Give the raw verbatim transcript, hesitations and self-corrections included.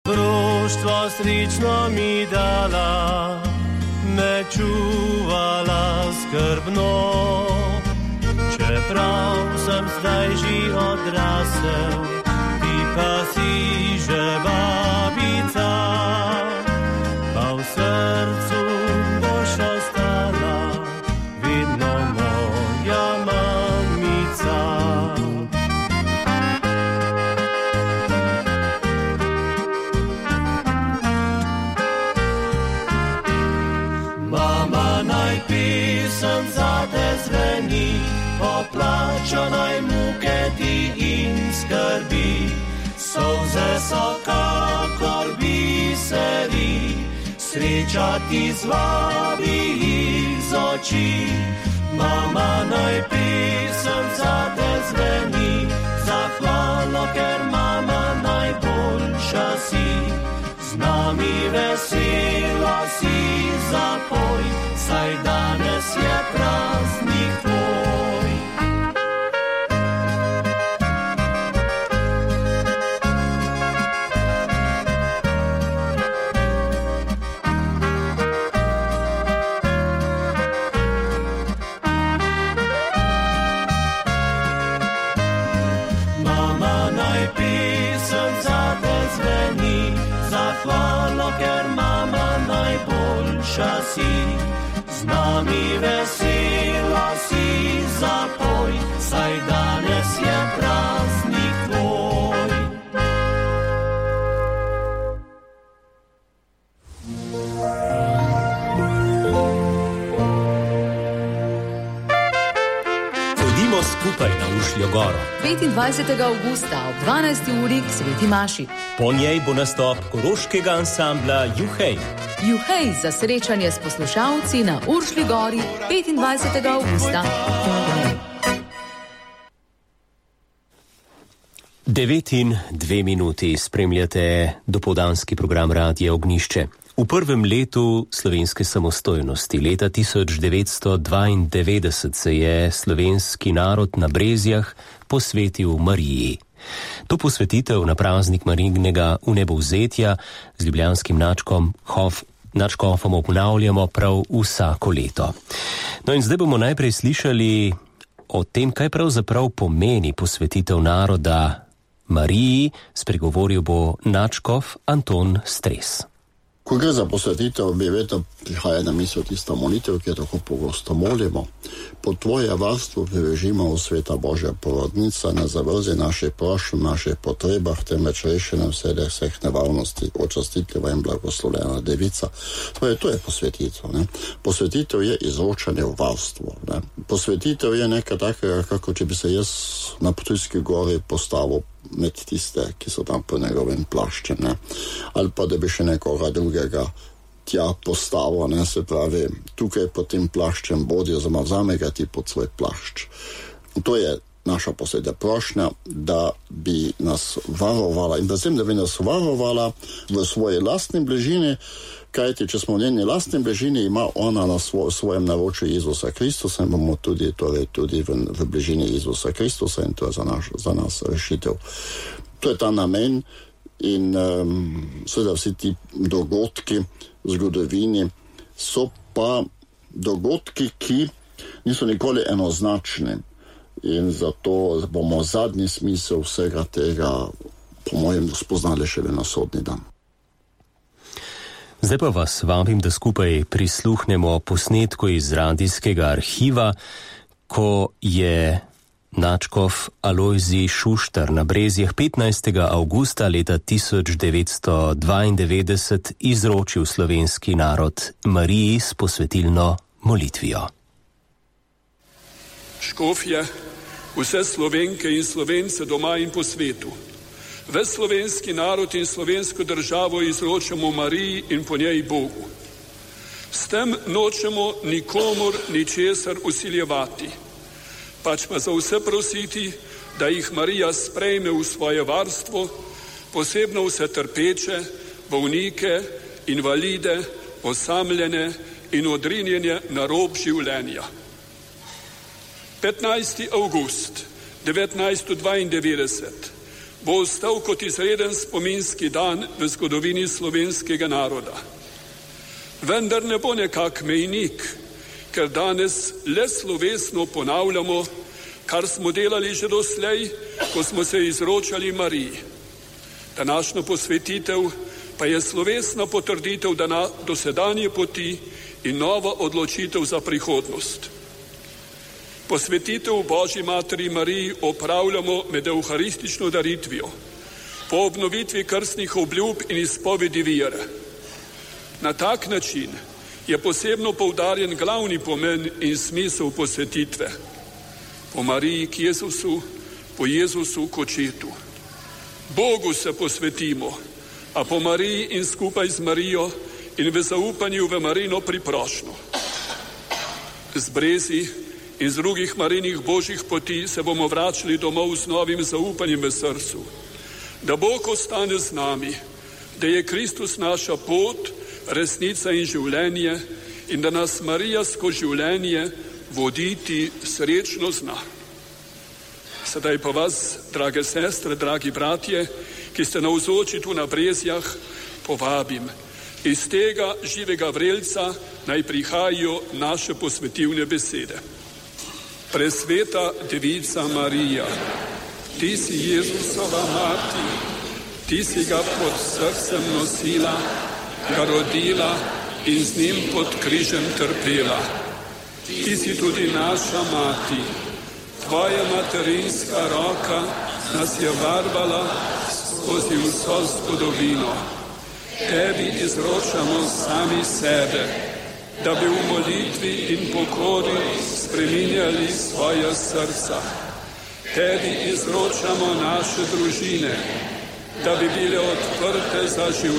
Proštvo srečno mi dala, me čuvala skrbno. Čeprav sem zdaj že odrasel, ti pa si že babica, pa v srcu boš ostala vedno moja mamica. Mama, naj pesem za te zveni, poplačanaj muke ti in skrbi, solze so kakor biseri, sreča ti zvabi iz oči. Mama, naj pesem za te zveni, zahvalno, ker mama najboljša si, z nami veselo si zapoj, saj danes je praznik tvoj. Mama, naj pesem za te zveni, zahvalno, ker mama najboljša si, z nami veselo si zapoj, saj danes je praznik tvoj. Pojdimo skupaj na Ušljo goro. petindvajsetega avgusta ob dvanajsti uri k Sveti maši. Po njej bo nastop koroškega ansambla Juhej. Juhej za srečanje s poslušalci na Uršlji gori petindvajsetega avgusta. Devet in dve minuti spremljate dopoldanski program Radija Ognjišče. V prvem letu slovenske samostojnosti, leta tisoč devetsto dvaindevetdeset, se je slovenski narod na Brezjah posvetil Mariji. To posvetitev na praznik Marijinega vnebovzetja z ljubljanskim nadškom Hof, nadškofom obnavljamo prav vsako leto. No in zdaj bomo najprej slišali o tem, kaj pravzaprav pomeni posvetitev naroda Mariji. Spregovoril bo nadškof Anton Stres. Ko gre za posvetitev, mi vedno prihaja na misel tista molitev, ki jo tako pogosto molimo. Po tvoje varstvo privežimo v sveta Božja porodnica, ne zavrzi naše prošnje, naše potrebah, temveč reši nam vse vseh nevarnosti, očastitljiva in blagoslovljena devica. Torej, to je posvetitev. Ne? Posvetitev je izročanje v varstvo. Ne? Posvetitev je nekaj takega, kako če bi se jaz na Ptujski gori postavil med tiste, ki so tam po njegovem plaščem, ne? Ali pa da bi še nekoga drugega tja postavil, ne? Se pravi, tukaj pod tem plaščem bodi, oziroma vzame ga ti pod svoj plašč. To je naša poslednja prošnja, da bi nas varovala in predvsem, da bi nas varovala v svoji lastni bližini, kajti če smo v njeni lastni bližini, ima ona na svoj, svojem naročju Jezusa Kristusa in bomo tudi, torej, tudi v, v bližini Jezusa Kristusa in to je za, naš, za nas rešitev. To je ta namen in um, seveda vsi ti dogodki v zgodovini so pa dogodki, ki niso nikoli enoznačni in zato bomo zadnji smisel vsega tega po mojem spoznali šele na sodni dan. Zdaj pa vas vabim, da skupaj prisluhnemo posnetku iz radijskega arhiva, ko je nadškof Alojzij Šuštar na Brezjah petnajstega avgusta leta tisoč devetsto dvaindevetdeset izročil slovenski narod Mariji s posvetilno molitvijo. Škofje, vse Slovenke in Slovence doma in po svetu, ves slovenski narod in slovensko državo izročamo Mariji in po njej Bogu. S tem nočemo nikomur ničesar usiljevati, pač pa za vse prositi, da jih Marija sprejme v svoje varstvo, posebno vse trpeče, bolnike, invalide, osamljene in odrinjene na rob življenja. petnajsti avgust devetnajststo dvaindevetdeset bo ostal kot izreden spominski dan v zgodovini slovenskega naroda. Vendar ne bo nekak mejnik, ker danes le slovesno ponavljamo, kar smo delali že doslej, ko smo se izročali Mariji. Današnja posvetitev pa je slovesna potrditev dana dosedanje poti in nova odločitev za prihodnost. Posvetitev Božji Materi Mariji opravljamo med evharistično daritvijo, po obnovitvi krstnih obljub in izpovedi vere. Na tak način je posebno poudarjen glavni pomen in smisel posvetitve. Po Mariji k Jezusu, po Jezusu k Očetu. Bogu se posvetimo, a po Mariji in skupaj z Marijo in v zaupanju v Marino priprošnjo. Z brezi in z drugih Marinih božjih poti se bomo vračali domov z novim zaupanjem v srcu, da Bog ostane z nami, da je Kristus naša pot, resnica in življenje in da nas Marija skozi življenje voditi srečno zna. Sedaj pa vas, drage sestre, dragi bratje, ki ste navzoči tu na Brezjah, povabim. Iz tega živega vrelca naj prihajajo naše posvetilne besede. Presveta Devica Marija, ti si Jezusova mati, ti si ga pod srcem nosila, ga rodila in z njim pod križem trpela. Ti si tudi naša mati, tvoja materinska roka nas je varovala skozi vso zgodovino. Tebi izročamo sami sebe, da bi v molitvi in pokori spreminjali svoja srca. Tebi izročamo naše družine, da bi bile odprte za življenje.